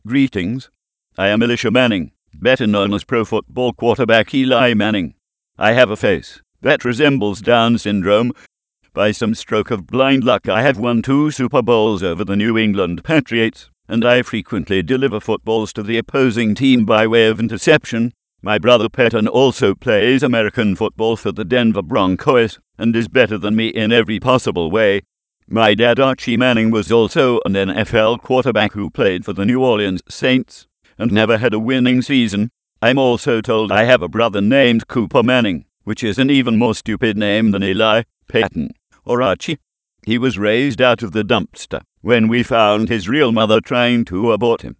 Greetings. I am Elisha Manning, better known as pro football quarterback Eli Manning. I have a face that resembles Down syndrome. By some stroke of blind luck, I have won 2 Super Bowls over the New England Patriots, and I frequently deliver footballs to the opposing team by way of interception. My brother Peyton also plays American football for the Denver Broncos and is better than me in every possible way. My dad Archie Manning was also an NFL quarterback who played for the New Orleans Saints and never had a winning season. I'm also told I have a brother named Cooper Manning, which is an even more stupid name than Eli, Peyton, or Archie. He was raised out of the dumpster when we found his real mother trying to abort him.